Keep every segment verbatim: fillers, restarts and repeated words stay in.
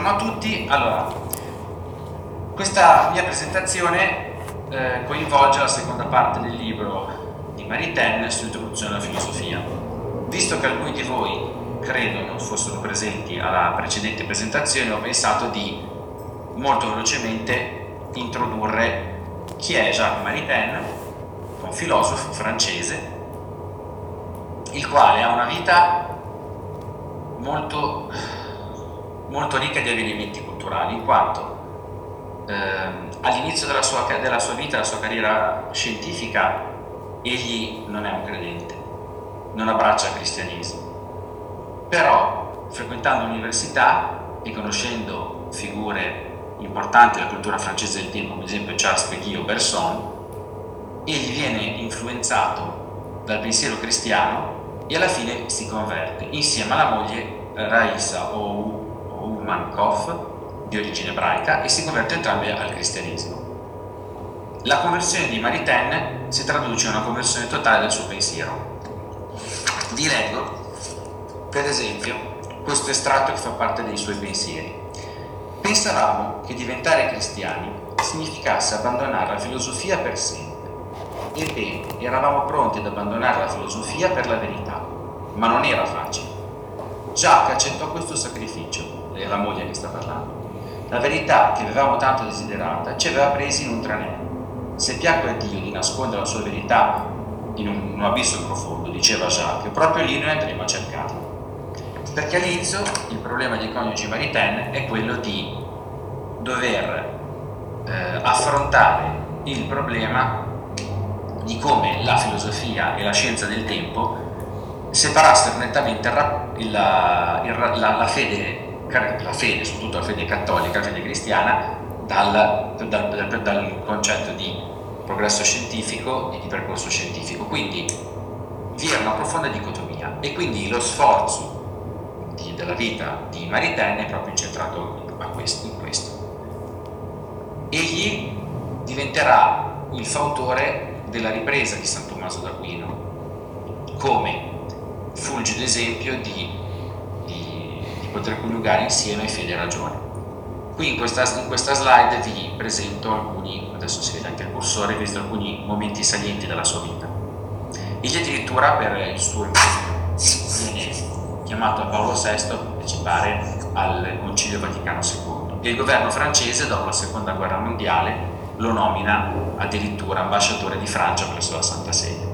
Buongiorno a tutti. Allora, questa mia presentazione eh, coinvolge la seconda parte del libro di Maritain sull'introduzione alla filosofia. Visto che alcuni di voi credo non fossero presenti alla precedente presentazione, ho pensato di molto velocemente introdurre chi è Jacques Maritain, un filosofo francese, il quale ha una vita molto, molto ricca di avvenimenti culturali, in quanto ehm, all'inizio della sua, della sua vita, della sua carriera scientifica, egli non è un credente, non abbraccia il cristianesimo, però frequentando l'università e conoscendo figure importanti della cultura francese del tempo, come ad esempio Charles Péguy o Bergson, egli viene influenzato dal pensiero cristiano e alla fine si converte insieme alla moglie Raissa Oumankov, di origine ebraica, e si converte entrambi al cristianesimo. La conversione di Maritain si traduce in una conversione totale del suo pensiero. Vi leggo, per esempio, questo estratto che fa parte dei suoi pensieri. Pensavamo che diventare cristiani significasse abbandonare la filosofia per sempre. Ebbene, eravamo pronti ad abbandonare la filosofia per la verità, ma non era facile. Jacques accettò questo sacrificio, è la moglie che sta parlando. La verità che avevamo tanto desiderata ci aveva presi in un tranello. Se piacque a Dio di nascondere la sua verità in un, un abisso profondo, diceva Jacques, proprio lì noi andremo a cercarla. Perché all'inizio il problema dei coniugi Maritain è quello di dover eh, affrontare il problema di come la filosofia e la scienza del tempo separassero nettamente la, la, la, la, fede, la fede, soprattutto la fede cattolica, la fede cristiana, dal, dal, dal, dal concetto di progresso scientifico e di percorso scientifico. Quindi vi era una profonda dicotomia e quindi lo sforzo di, della vita di Maritain è proprio incentrato a questo, in questo. Egli diventerà il fautore della ripresa di San Tommaso d'Aquino come fulgido esempio di, di, di poter coniugare insieme fede e ragione. Qui in questa, in questa slide vi presento alcuni, adesso si vede anche il cursore, vi presento alcuni momenti salienti della sua vita. Egli addirittura per il suo impegno viene chiamato da Paolo sesto a partecipare al Concilio Vaticano secondo e il governo francese dopo la seconda guerra mondiale lo nomina addirittura ambasciatore di Francia presso la Santa Sede.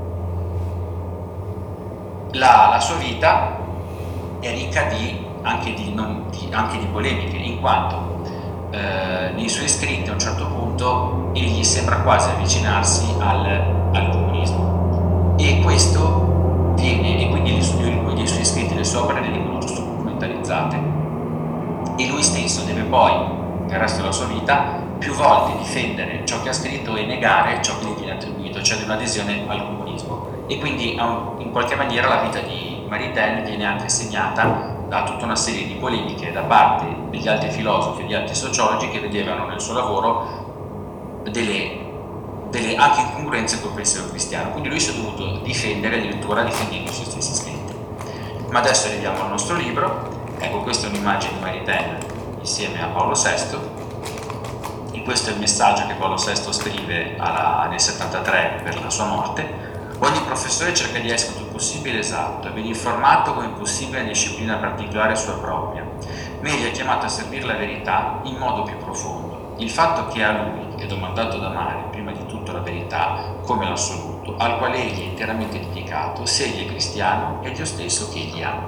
La, la sua vita è ricca di, anche, di, non, di, anche di polemiche, in quanto eh, nei suoi scritti a un certo punto egli sembra quasi avvicinarsi al, al comunismo e questo viene, e quindi i suoi, i suoi scritti, le sue opere vengono strumentalizzate e lui stesso deve poi, nel resto della sua vita, più volte difendere ciò che ha scritto e negare ciò che gli viene attribuito, cioè di un'adesione al comunismo. E quindi in qualche maniera la vita di Maritain viene anche segnata da tutta una serie di polemiche da parte degli altri filosofi e degli altri sociologi che vedevano nel suo lavoro delle, delle anche incongruenze col pensiero cristiano. Quindi lui si è dovuto difendere, addirittura difendendo i suoi stessi scritti. Ma adesso arriviamo al nostro libro. Ecco, questa è un'immagine di Maritain insieme a Paolo sesto. E questo è il messaggio che Paolo sesto scrive alla, nel settantatré per la sua morte. Ogni professore cerca di essere il più possibile esatto e ben informato come possibile nella disciplina particolare sua propria. Meglio è chiamato a servire la verità in modo più profondo. Il fatto che a lui è domandato ad amare prima di tutto la verità come l'assoluto, al quale egli è interamente dedicato, se egli è cristiano è Dio stesso che egli ama.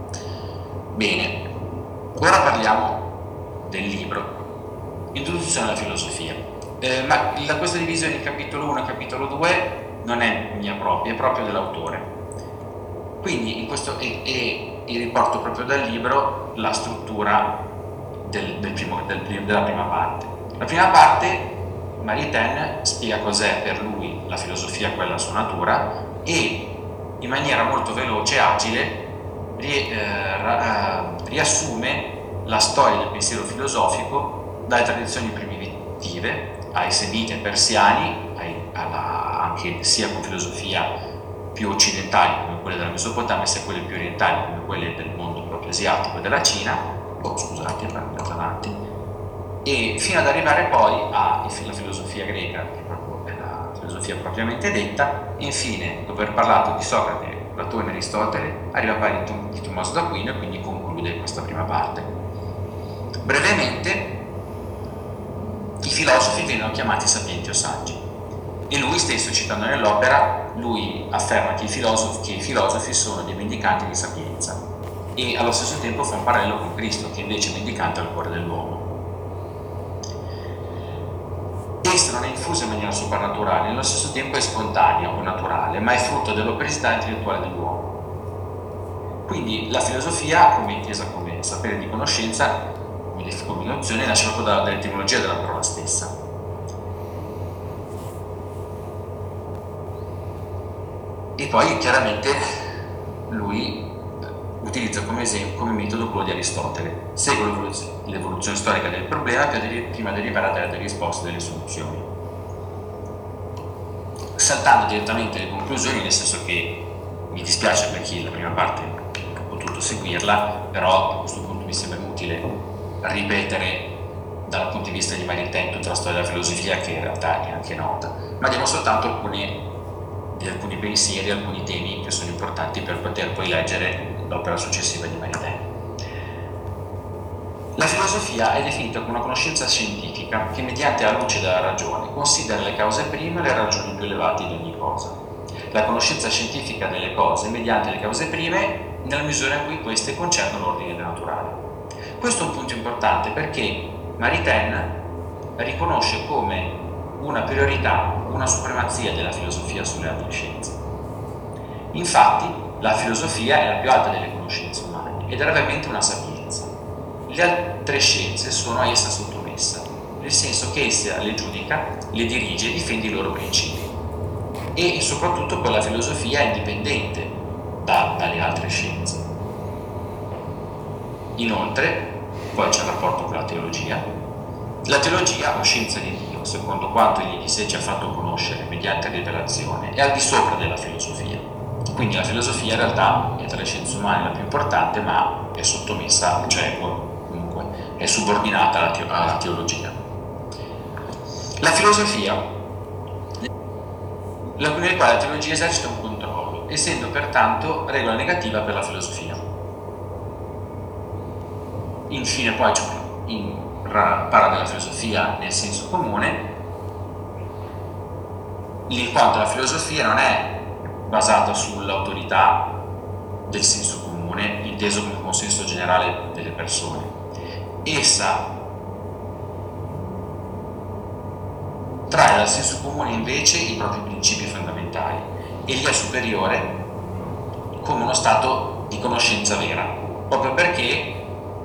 Bene, ora parliamo del libro. Introduzione alla filosofia. Eh, ma la, questa divisione in capitolo uno e capitolo due non è mia propria, è proprio dell'autore. Quindi in questo e, e, e riporto proprio dal libro la struttura del, del primo, del, della prima parte. La prima parte, Maritain spiega cos'è per lui la filosofia, quella sua natura, e in maniera molto veloce e agile ri, eh, ra, riassume la storia del pensiero filosofico dalle tradizioni primitive ai semiti e persiani, ai, alla, anche sia con filosofia più occidentali come quelle della Mesopotamia, sia quelle più orientali come quelle del mondo proprio asiatico e della Cina, oh scusate, è andato avanti, e fino ad arrivare poi alla filosofia greca, che proprio è la filosofia propriamente detta, e infine, dopo aver parlato di Socrate, Platone e Aristotele, arriva poi di Tommaso d'Aquino e quindi conclude questa prima parte. Brevemente, i filosofi vengono chiamati sapienti o saggi, e lui stesso, citando nell'opera, lui afferma che i filosofi, che i filosofi sono dei mendicanti di sapienza, e allo stesso tempo fa un parallelo con Cristo, che invece è mendicante al cuore dell'uomo. Essa non è infusa in maniera soprannaturale, nello stesso tempo è spontanea o naturale, ma è frutto dell'operosità intellettuale dell'uomo. Quindi la filosofia, come intesa come sapere di conoscenza, come nozione, nasce proprio dall'etimologia della parola stessa. E poi chiaramente lui utilizza come esempio, come metodo quello di Aristotele. Segue l'evoluzione storica del problema prima di arrivare a dare delle risposte e delle soluzioni, saltando direttamente le conclusioni, nel senso che mi dispiace per chi la prima parte ha potuto seguirla, però a questo punto mi sembra utile ripetere dal punto di vista di Maritain tutta la storia della filosofia, che in realtà è anche nota, ma diamo soltanto alcune, di alcuni pensieri, alcuni temi che sono importanti per poter poi leggere l'opera successiva di Maritain. La filosofia è definita come una conoscenza scientifica che, mediante la luce della ragione, considera le cause prime e le ragioni più elevate di ogni cosa. La conoscenza scientifica delle cose mediante le cause prime, nella misura in cui queste concernono l'ordine naturale. Questo è un punto importante perché Maritain riconosce come una priorità, una supremazia della filosofia sulle altre scienze. Infatti, la filosofia è la più alta delle conoscenze umane ed è realmente una sapienza. Le altre scienze sono a essa sottomesse, nel senso che essa le giudica, le dirige e difende i loro principi. E soprattutto poi la filosofia è indipendente da, dalle altre scienze. Inoltre, poi c'è il rapporto con la teologia. La teologia, o scienza di Dio, secondo quanto egli di sé ci ha fatto conoscere mediante rivelazione, è al di sopra della filosofia. Quindi la filosofia in realtà è tra le scienze umane la più importante, ma è sottomessa, cioè comunque è subordinata alla, teo- alla teologia. La filosofia, la nel quale la teologia esercita un controllo, essendo pertanto regola negativa per la filosofia. Infine poi c'è in, parla della filosofia nel senso comune, in quanto la filosofia non è basata sull'autorità del senso comune, inteso come consenso generale delle persone. Essa trae dal senso comune invece i propri principi fondamentali e li è superiore come uno stato di conoscenza vera, proprio perché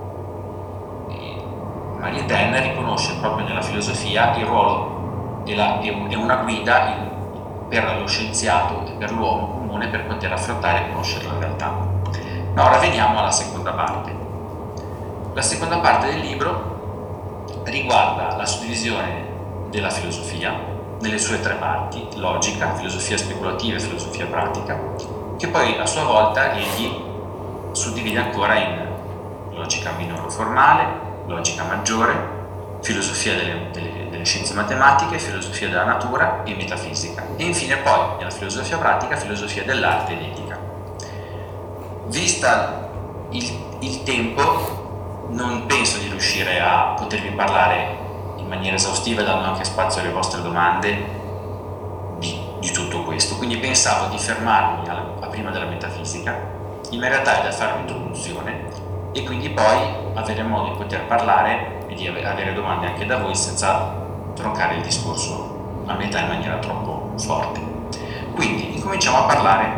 Maritain riconosce proprio nella filosofia il ruolo e una guida in per lo scienziato e per l'uomo comune per poter affrontare e conoscere la realtà. Ma ora veniamo alla seconda parte. La seconda parte del libro riguarda la suddivisione della filosofia nelle sue tre parti: logica, filosofia speculativa e filosofia pratica, che poi a sua volta egli suddivide ancora in logica minore formale, logica maggiore, filosofia delle, delle, delle scienze matematiche, filosofia della natura e metafisica, e infine poi nella filosofia pratica, filosofia dell'arte ed etica. Vista il, il tempo, non penso di riuscire a potervi parlare in maniera esaustiva, dando anche spazio alle vostre domande di, di tutto questo, quindi pensavo di fermarmi alla, a prima della metafisica, in realtà è da fare un'introduzione e quindi poi avere modo di poter parlare e di avere domande anche da voi senza troncare il discorso a metà in maniera troppo forte. Quindi incominciamo a parlare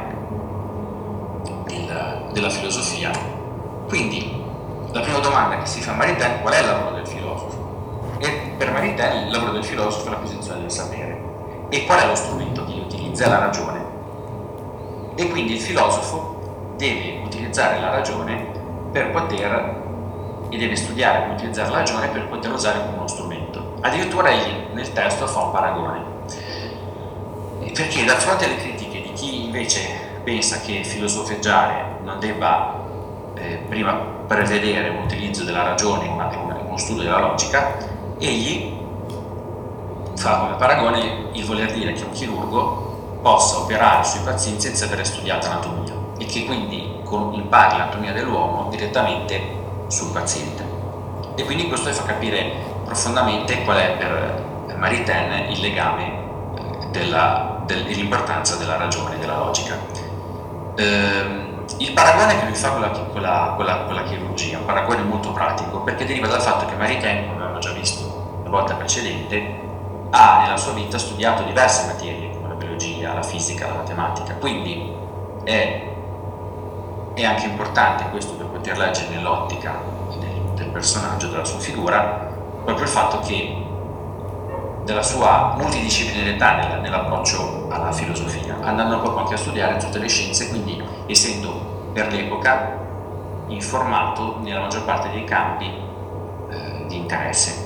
del, della filosofia. Quindi la prima domanda che si fa a Maritain: qual è il lavoro del filosofo? E per Maritain il lavoro del filosofo è l'acquisizione del sapere. E qual è lo strumento che utilizza? La ragione. E quindi il filosofo deve utilizzare la ragione per poter e deve studiare come utilizzare la ragione per poter usare come uno strumento. Addirittura egli nel testo fa un paragone, perché da fronte alle critiche di chi invece pensa che filosofeggiare non debba eh, prima prevedere l'utilizzo della ragione in uno studio della logica, egli fa come paragone il voler dire che un chirurgo possa operare sui pazienti senza aver studiato anatomia e che quindi impari l'anatomia dell'uomo direttamente sul paziente. E quindi questo fa capire profondamente qual è per Maritain il legame della, del, dell'importanza della ragione, della logica. Ehm, il paragone che lui fa con la, con, la, con, la, con la chirurgia è un paragone molto pratico, perché deriva dal fatto che Maritain, come abbiamo già visto la volta precedente, ha nella sua vita studiato diverse materie come la biologia, la fisica, la matematica, quindi è, è anche importante questo per poter leggere nell'ottica del, del personaggio, della sua figura, proprio il fatto che della sua multidisciplinarietà nell'approccio alla filosofia, andando proprio anche a studiare tutte le scienze, quindi essendo per l'epoca informato nella maggior parte dei campi eh, di interesse.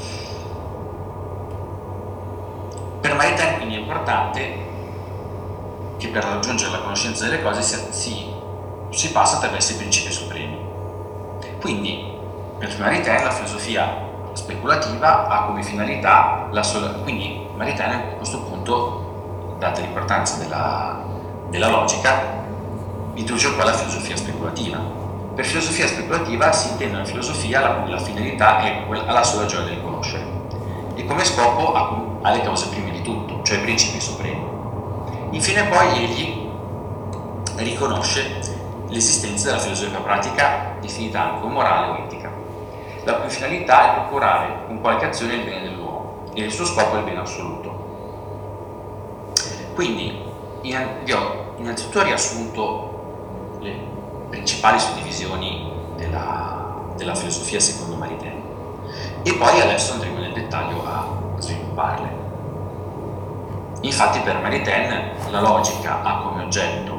Per Maritain quindi è importante che per raggiungere la conoscenza delle cose si, si, si passa attraverso i principi supremi. Quindi per Maritain la filosofia speculativa ha come finalità la sola, quindi Maritain a questo punto, data l'importanza della, della logica, introduce qua la filosofia speculativa. Per filosofia speculativa si intende una filosofia la cui la finalità è la sola gioia del conoscere e come scopo ha, ha le cause prime di tutto, cioè i principi supremi. Infine poi egli riconosce l'esistenza della filosofia pratica definita anche morale o etica, la cui finalità è procurare con qualche azione il bene dell'uomo e il suo scopo è il bene assoluto. Quindi vi ho innanzitutto riassunto le principali suddivisioni della, della filosofia secondo Maritain e poi adesso andremo nel dettaglio a svilupparle. Infatti per Maritain la logica ha come oggetto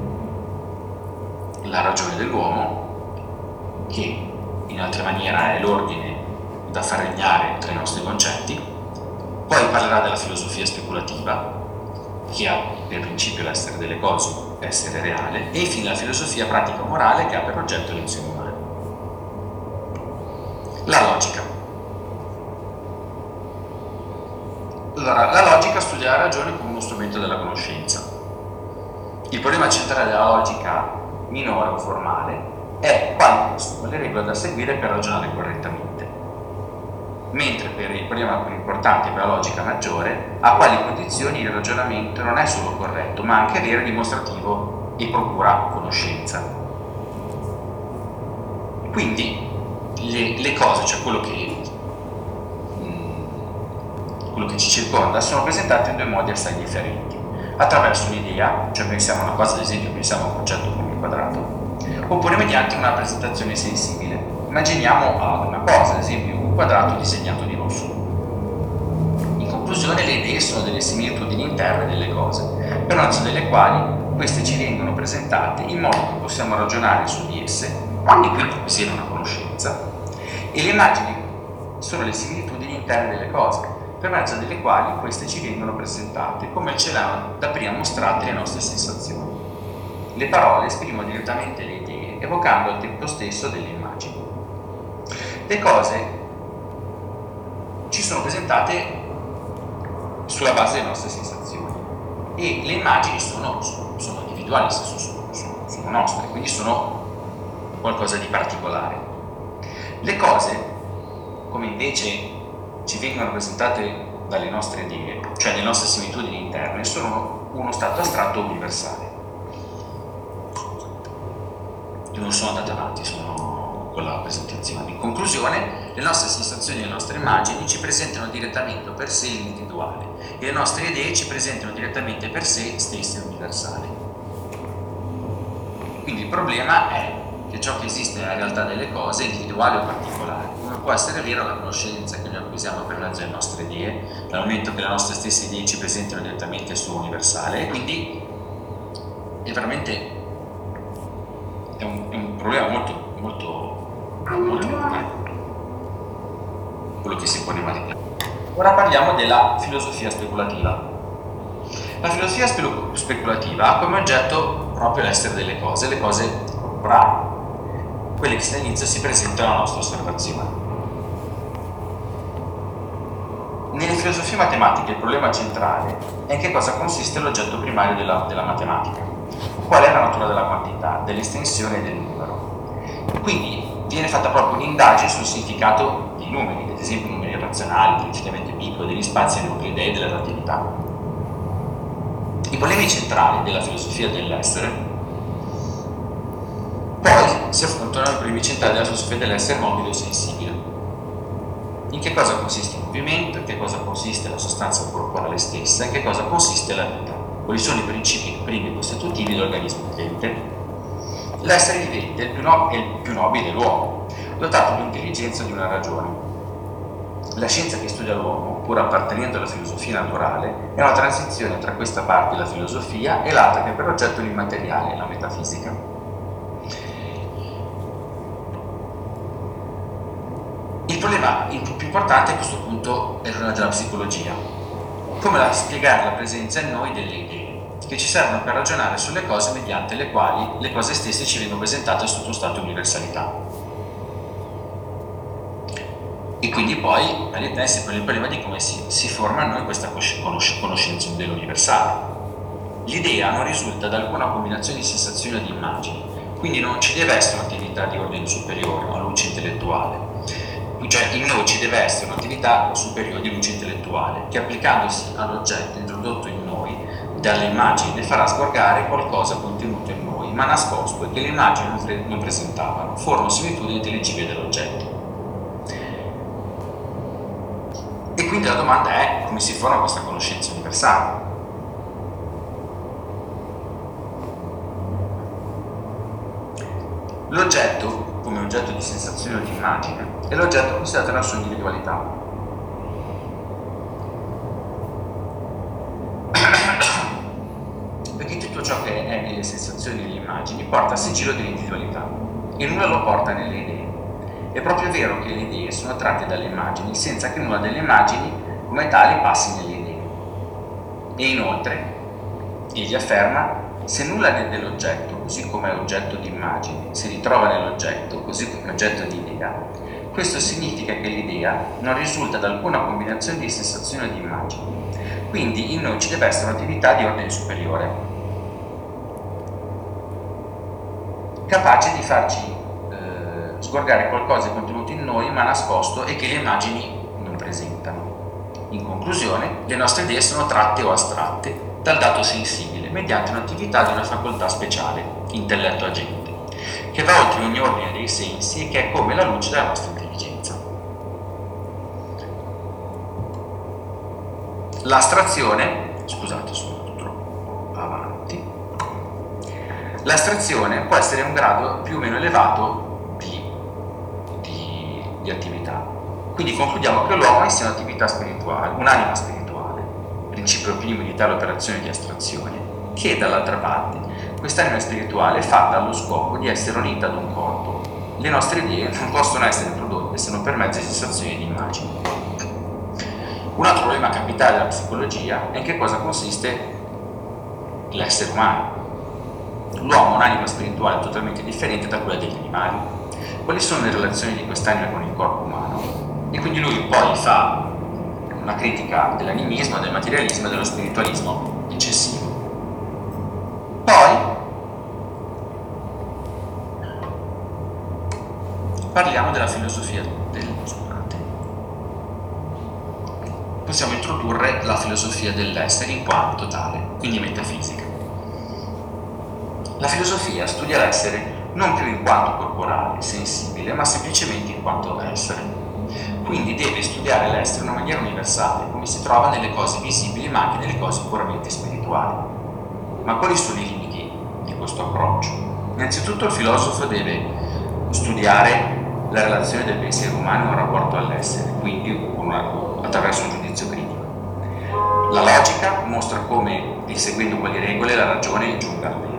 la ragione dell'uomo, che in altra maniera è l'ordine da far regnare tra i nostri concetti. Poi parlerà della filosofia speculativa, che ha per principio l'essere delle cose, essere reale, e infine la filosofia pratica morale, che ha per oggetto le azioni umane. La logica. Allora, la logica studia la ragione come uno strumento della conoscenza. Il problema centrale della logica minore o formale è quali sono le regole da seguire per ragionare correttamente, mentre per il problema più importante, per la logica maggiore, a quali condizioni il ragionamento non è solo corretto, ma anche vero, dimostrativo e procura conoscenza. Quindi le, le cose, cioè quello che, mh, quello che ci circonda, sono presentate in due modi assai differenti: attraverso un'idea, cioè pensiamo a una cosa, ad esempio pensiamo a un concetto come il quadrato, oppure mediante una presentazione sensibile. Immaginiamo a una cosa, ad esempio un quadrato disegnato di rosso. In conclusione, le idee sono delle similitudini interne delle cose, per mezzo delle quali queste ci vengono presentate in modo che possiamo ragionare su di esse e quindi acquisire una conoscenza. E le immagini sono le similitudini interne delle cose, per mezzo delle quali queste ci vengono presentate come ce l'hanno dapprima mostrate le nostre sensazioni. Le parole esprimono direttamente le idee, evocando al tempo stesso delle immagini. Le cose ci sono presentate sulla base delle nostre sensazioni e le immagini sono, sono individuali, sono, sono, sono nostre, quindi sono qualcosa di particolare. Le cose, come invece ci vengono presentate dalle nostre idee, cioè le nostre similitudini interne, sono uno stato astratto universale. Non sono andate avanti, sono con la presentazione. In conclusione, le nostre sensazioni e le nostre immagini ci presentano direttamente per sé l'individuale e le nostre idee ci presentano direttamente per sé stesse l'universale. Quindi il problema è che ciò che esiste nella realtà delle cose è individuale o particolare, come può essere vera la conoscenza che noi acquisiamo per mezzo delle nostre idee, dal momento che le nostre stesse idee ci presentano direttamente il suo universale, e quindi è veramente È un, è un problema molto, molto, molto importante, quello che si pone Maritain. Ora parliamo della filosofia speculativa. La filosofia speculativa ha come oggetto proprio l'essere delle cose, le cose corporali. quelle che all'inizio si presentano alla nostra osservazione. Nelle filosofie matematiche il problema centrale è in che cosa consiste l'oggetto primario della, della matematica, qual è la natura della quantità, dell'estensione e del numero. Quindi viene fatta proprio un'indagine sul significato dei numeri, ad esempio numeri razionali, dell'infinitamente piccolo, degli spazi euclidei e della relatività. I problemi centrali della filosofia dell'essere poi si affrontano ai problemi centrali della filosofia dell'essere mobile o sensibile. In che cosa consiste il movimento, in che cosa consiste la sostanza corporale stessa, in che cosa consiste la vita, quali sono i principi primi costitutivi dell'organismo vivente. L'essere vivente è il più, no- è il più nobile dell'uomo, dotato di intelligenza e di una ragione. La scienza che studia l'uomo, pur appartenendo alla filosofia naturale, è una transizione tra questa parte, la filosofia, e l'altra che ha per oggetto l'immateriale, la metafisica. Il problema più importante a questo punto è il problema della psicologia. Come la, spiegare la presenza in noi delle idee, che ci servono per ragionare sulle cose mediante le quali le cose stesse ci vengono presentate sotto stato di universalità. E quindi poi all'interno si pone il problema di come si, si forma in noi questa conosc- conoscenza dell'universale. L'idea non risulta da alcuna combinazione di sensazioni o di immagini, quindi non ci deve essere un'attività di ordine superiore, una luce intellettuale. Cioè in noi ci deve essere un'attività superiore di luce intellettuale che, applicandosi all'oggetto introdotto in noi dalle immagini, ne farà sgorgare qualcosa contenuto in noi ma nascosto e che le immagini non, pre- non presentavano, forma similitudine intelligibile dell'oggetto. E quindi la domanda è: come si forma questa conoscenza universale? L'oggetto, come oggetto di sensazione o di immagine, è l'oggetto considerato nella sua individualità. Perché tutto ciò che è nelle sensazioni e nelle immagini porta a sigillo dell'individualità e nulla lo porta nelle idee. È proprio vero che le idee sono tratte dalle immagini senza che nulla delle immagini come tali passi nelle idee. E inoltre, egli afferma: se nulla dell'oggetto, così come è oggetto di immagine, si ritrova nell'oggetto, così come oggetto di idea, questo significa che l'idea non risulta da alcuna combinazione di sensazioni o di immagini. Quindi in noi ci deve essere un'attività di ordine superiore, capace di farci eh, sgorgare qualcosa contenuto in noi ma nascosto e che le immagini non presentano. In conclusione, le nostre idee sono tratte o astratte dal dato sensibile mediante un'attività di una facoltà speciale, intelletto agente, che va oltre ogni ordine dei sensi e che è come la luce della nostra intelligenza. L'astrazione, scusate, sono andato troppo avanti, l'astrazione può essere un grado più o meno elevato di, di, di attività. Quindi concludiamo che l'uomo è in sé un'attività spirituale, un'anima spirituale, principio primo di tale operazione di astrazione, che dall'altra parte quest'anima spirituale è fatta allo scopo di essere unita ad un corpo. Le nostre idee non possono essere prodotte se non per mezzo di sensazioni e di immagini. Un altro problema capitale della psicologia è in che cosa consiste l'essere umano. L'uomo ha un'anima spirituale totalmente differente da quella degli animali. Quali sono le relazioni di quest'anima con il corpo umano? E quindi lui poi fa una critica dell'animismo, del materialismo e dello spiritualismo eccessivo. Poi parliamo della filosofia del scusate. Possiamo introdurre la filosofia dell'essere in quanto tale, quindi metafisica. La filosofia studia l'essere non più in quanto corporale, sensibile, ma semplicemente in quanto essere. Quindi deve studiare l'essere in una maniera universale, come si trova nelle cose visibili ma anche nelle cose puramente spirituali. Ma quali sono i limiti di questo approccio? Innanzitutto il filosofo deve studiare la relazione del pensiero umano in rapporto all'essere, quindi una, attraverso un giudizio critico. La logica mostra come, seguendo quelle regole, la ragione giunga al vero.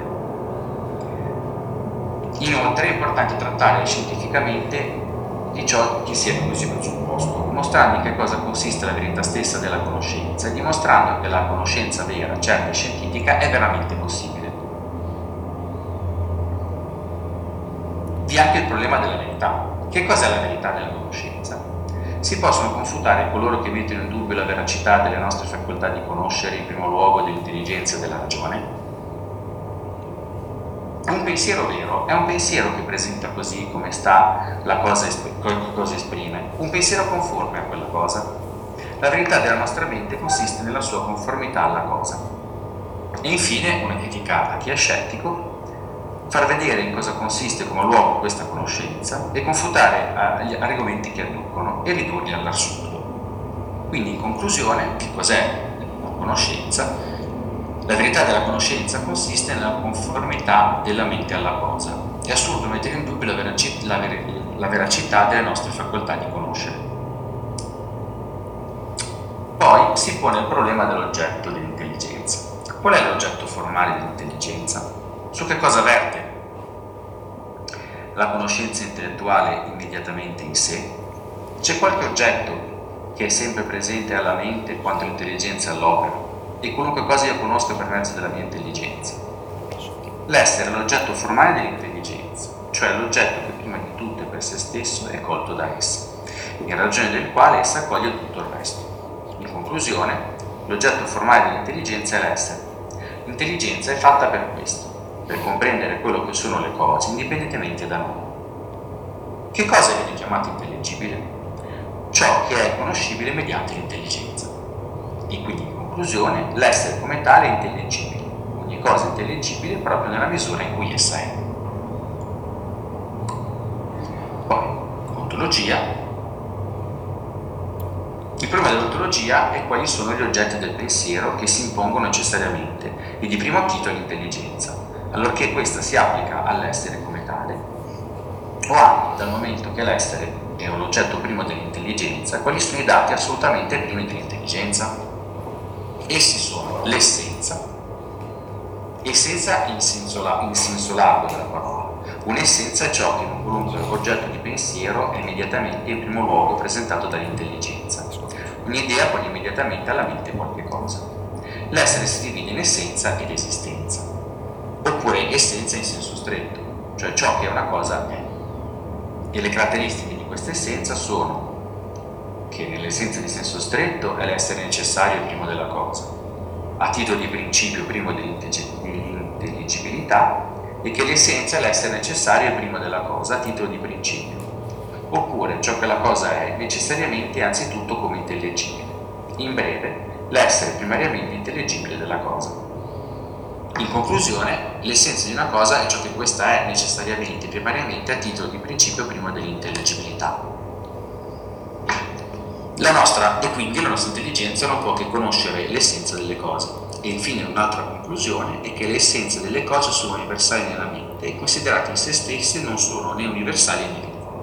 Inoltre è importante trattare scientificamente di ciò che si è così presupposto, mostrando in che cosa consiste la verità stessa della conoscenza e dimostrando che la conoscenza vera, certa e scientifica è veramente possibile. Vi vi è anche il problema della verità. Che cos'è la verità della conoscenza? Si possono confutare coloro che mettono in dubbio la veracità delle nostre facoltà di conoscere, in primo luogo dell'intelligenza e della ragione? Un pensiero vero è un pensiero che presenta così come sta la cosa, che cosa esprime, un pensiero conforme a quella cosa. La verità della nostra mente consiste nella sua conformità alla cosa. E infine, una criticata a chi è scettico, far vedere in cosa consiste come luogo questa conoscenza e confutare gli argomenti che adducono e ridurli all'assurdo. Quindi, in conclusione, che cos'è la conoscenza? La verità della conoscenza consiste nella conformità della mente alla cosa. È assurdo mettere in dubbio la, veraci- la, ver- la veracità delle nostre facoltà di conoscere. Poi si pone il problema dell'oggetto dell'intelligenza. Qual è l'oggetto formale dell'intelligenza? Su che cosa verte? La conoscenza intellettuale immediatamente in sé? C'è qualche oggetto che è sempre presente alla mente quanto l'intelligenza all'opera? E qualunque cosa io conosco per mezzo della mia intelligenza. L'essere è l'oggetto formale dell'intelligenza, cioè l'oggetto che prima di tutto e per se stesso è colto da essa, in ragione del quale essa accoglie tutto il resto. In conclusione, l'oggetto formale dell'intelligenza è l'essere. L'intelligenza è fatta per questo, per comprendere quello che sono le cose indipendentemente da noi. Che cosa viene chiamato intelligibile? Ciò che è conoscibile mediante l'intelligenza. E quindi, in conclusione, l'essere come tale è intelligibile. Ogni cosa è intelligibile proprio nella misura in cui essa è. Poi, ontologia. Il problema dell'ontologia è quali sono gli oggetti del pensiero che si impongono necessariamente e di primo acchito all'intelligenza, allorché questa si applica all'essere come tale, o anche dal momento che l'essere è un oggetto primo dell'intelligenza, quali sono i dati assolutamente primi dell'intelligenza? Essi sono l'essenza, essenza in senso, la, in senso largo della parola. Un'essenza è ciò che in un qualunque oggetto di pensiero è immediatamente in primo luogo presentato dall'intelligenza. Un'idea pone immediatamente alla mente qualche cosa. L'essere si divide in essenza ed esistenza, oppure essenza in senso stretto, cioè ciò che una cosa è. E le caratteristiche di questa essenza sono che nell'essenza di senso stretto è l'essere necessario primo della cosa, a titolo di principio primo dell'intelligibilità, e che l'essenza è l'essere necessario primo della cosa, a titolo di principio, oppure ciò che la cosa è necessariamente e anzitutto come intellegibile. In breve, l'essere primariamente intellegibile della cosa. In conclusione, l'essenza di una cosa è ciò che questa è necessariamente e primariamente a titolo di principio primo dell'intelligibilità. La nostra, e quindi la nostra intelligenza non può che conoscere l'essenza delle cose. E infine un'altra conclusione è che le essenze delle cose sono universali nella mente e considerate in se stesse non sono né universali né uniformi.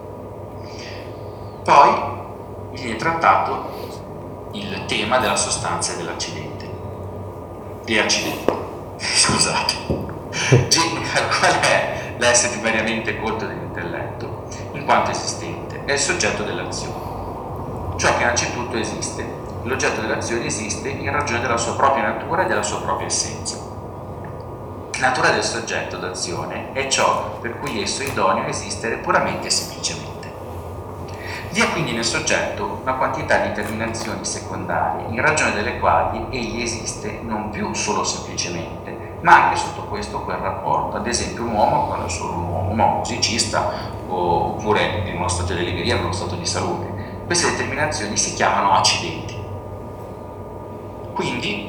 Poi viene trattato il tema della sostanza e dell'accidente. E accidente, scusate. Qual è l'essere primariamente colto dell'intelletto, in quanto esistente? È il soggetto dell'azione. Ciò che innanzitutto esiste. L'oggetto dell'azione esiste in ragione della sua propria natura e della sua propria essenza. La natura del soggetto d'azione è ciò per cui esso è idoneo a esistere puramente e semplicemente. Vi è quindi nel soggetto una quantità di terminazioni secondarie in ragione delle quali egli esiste non più solo semplicemente, ma anche sotto questo quel rapporto, ad esempio un uomo quando è solo un uomo, ma un musicista, oppure in uno stato di allegria, in uno stato di salute. Queste determinazioni si chiamano accidenti. Quindi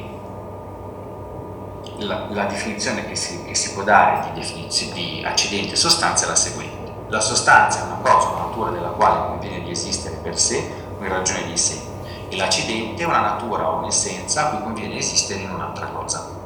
la, la definizione che si, che si può dare di, di accidente e sostanza è la seguente. La sostanza è una cosa, una natura della quale conviene di esistere per sé o in ragione di sé, e l'accidente è una natura o un'essenza a cui conviene esistere in un'altra cosa.